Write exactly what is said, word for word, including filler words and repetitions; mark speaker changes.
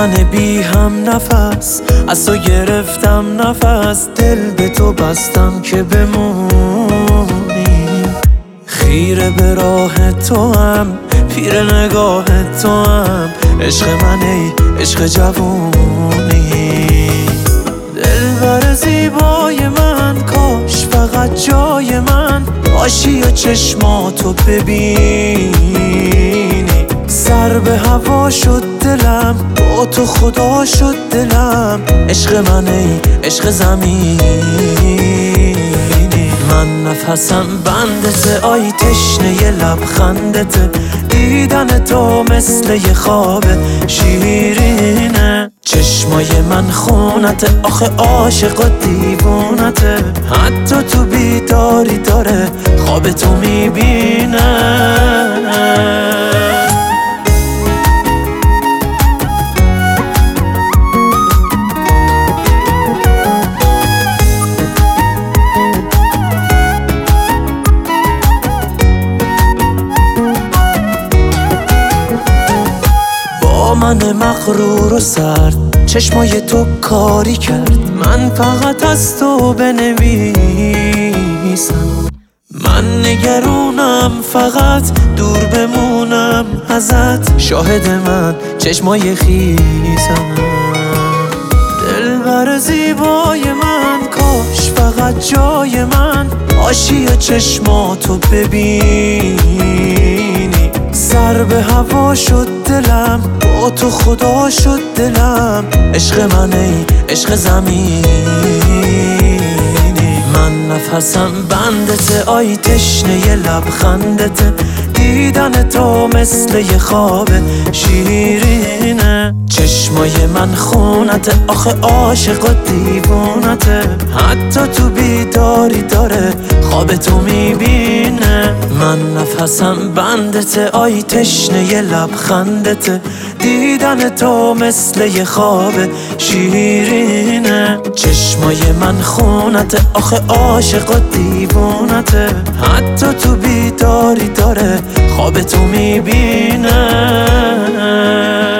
Speaker 1: من بی هم نفس، از تو گرفتم نفس، دل به تو بستم که بمونی. خیره به راه تو هم، پیر نگاه تو هم، عشق من ای عشق جوونی. دلبر زیبای من، کاش فقط جای من باشی و چشماتو ببینی. سر به هوا شد دلم، با تو خدا شد دلم، عشق من ای عشق زمینی. من نفسم بندته، آی تشنه لبخندته، دیدن تو مثل یه خواب شیرینه. چشمای من خونته، آخه عاشق و دیوونته، حتی تو بیداری داره خواب تو میبینه. من مغرور و سرد، چشمای تو کاری کرد، من فقط از تو بنویسم. من نگرونم فقط دور بمونم ازت، شاهد من چشمای خیسم. دلبر زیبای من، کاش فقط جای من باشی و چشماتو ببینی. سر به هوا شد دلم، با تو خدا شد دلم، عشق من ای عشق زمینی. من نفسم بندته، آی تشنه لبخندته، دیدن تو مثل یه خواب شیرینه. چشمای من خونته، آخه عاشق و دیوونته، حتی تو بیداری داره خواب تو میبینه. من نفسم بندته، آی تشنه لبخندته، دیدن تو مثل یه خواب شیرینه. چشمای من خونته، آخه عاشق و دیوونته، حتی تو بیداری داره خواب تو میبینه.